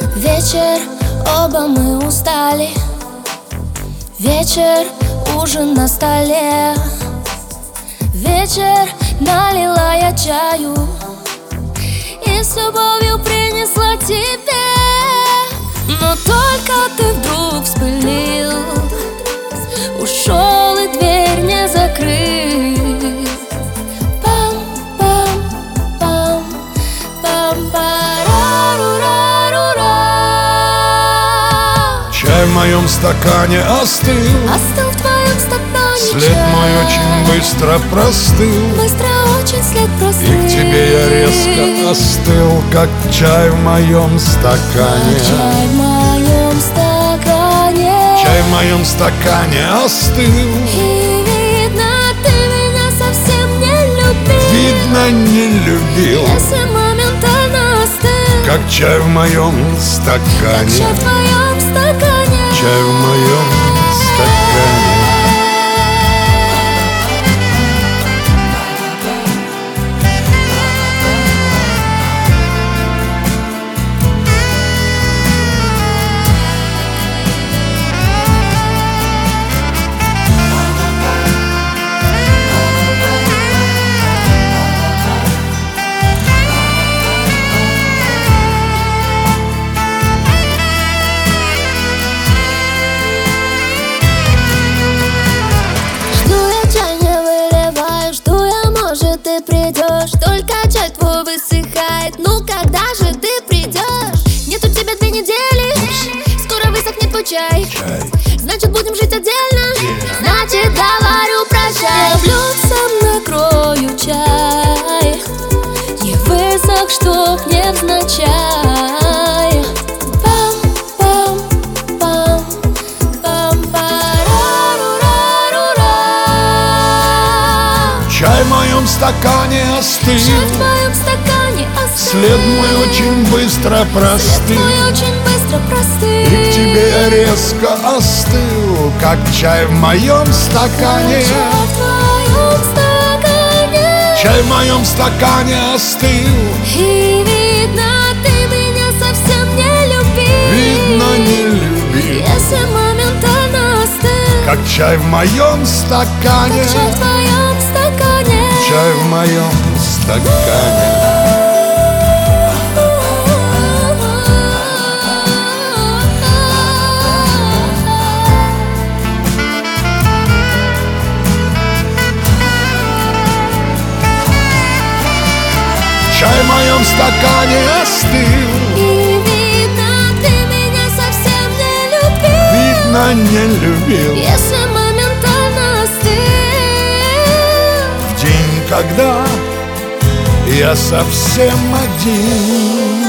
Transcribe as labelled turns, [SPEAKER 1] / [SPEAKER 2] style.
[SPEAKER 1] Вечер, оба мы устали. Вечер, ужин на столе. Вечер, налила я чаю и с любовью принесла тебе. Но только ты вдруг вспылил, ушел и дверь не закрыл. Пам-пам-пам, пам-парарурарура.
[SPEAKER 2] Чай в моем стакане остыл,
[SPEAKER 1] Остыл в твоем стакане
[SPEAKER 2] след
[SPEAKER 1] чай.
[SPEAKER 2] мой очень быстро простыл,
[SPEAKER 1] Быстро очень след
[SPEAKER 2] и
[SPEAKER 1] простыл.
[SPEAKER 2] к тебе я резко остыл, как чай в моем стакане.
[SPEAKER 1] Чай в моем стакане.
[SPEAKER 2] Чай в моем стакане остыл,
[SPEAKER 1] И видно, ты меня совсем не любил.
[SPEAKER 2] видно, не любил,
[SPEAKER 1] Если моментально остыл,
[SPEAKER 2] как чай в моем
[SPEAKER 1] как
[SPEAKER 2] стакане.
[SPEAKER 1] чай в твоем стакане.
[SPEAKER 2] Чай в моем стакане.
[SPEAKER 1] Только чай твой высыхает. Ну когда же ты придешь? Нет у тебя 2 недели, скоро высохнет твой чай. Значит, будем жить отдельно, значит, говорю прощай. Я в люксом накрою чай, не высох, чтоб невзначай. Пам-пам-пам, пам-парарурарура.
[SPEAKER 2] Чай в моем стакане остыл,
[SPEAKER 1] Чай в твоем стакане остыл.
[SPEAKER 2] след мой очень быстро
[SPEAKER 1] След
[SPEAKER 2] простыл,
[SPEAKER 1] мой очень быстро простыл.
[SPEAKER 2] и к тебе я резко остыл, как чай в моем стакане.
[SPEAKER 1] Чай в твоем стакане.
[SPEAKER 2] Чай в моем стакане остыл,
[SPEAKER 1] И видно, ты меня совсем не любил.
[SPEAKER 2] видно, не любил,
[SPEAKER 1] Если моментально остыл,
[SPEAKER 2] как чай в моем стакане.
[SPEAKER 1] как чай в твоем стакане.
[SPEAKER 2] Чай в моем стакане. Чай в моем стакане остыл,
[SPEAKER 1] И видно, ты меня совсем не любил.
[SPEAKER 2] видно, не любил,
[SPEAKER 1] Если моментально остыл,
[SPEAKER 2] в день, когда я совсем один.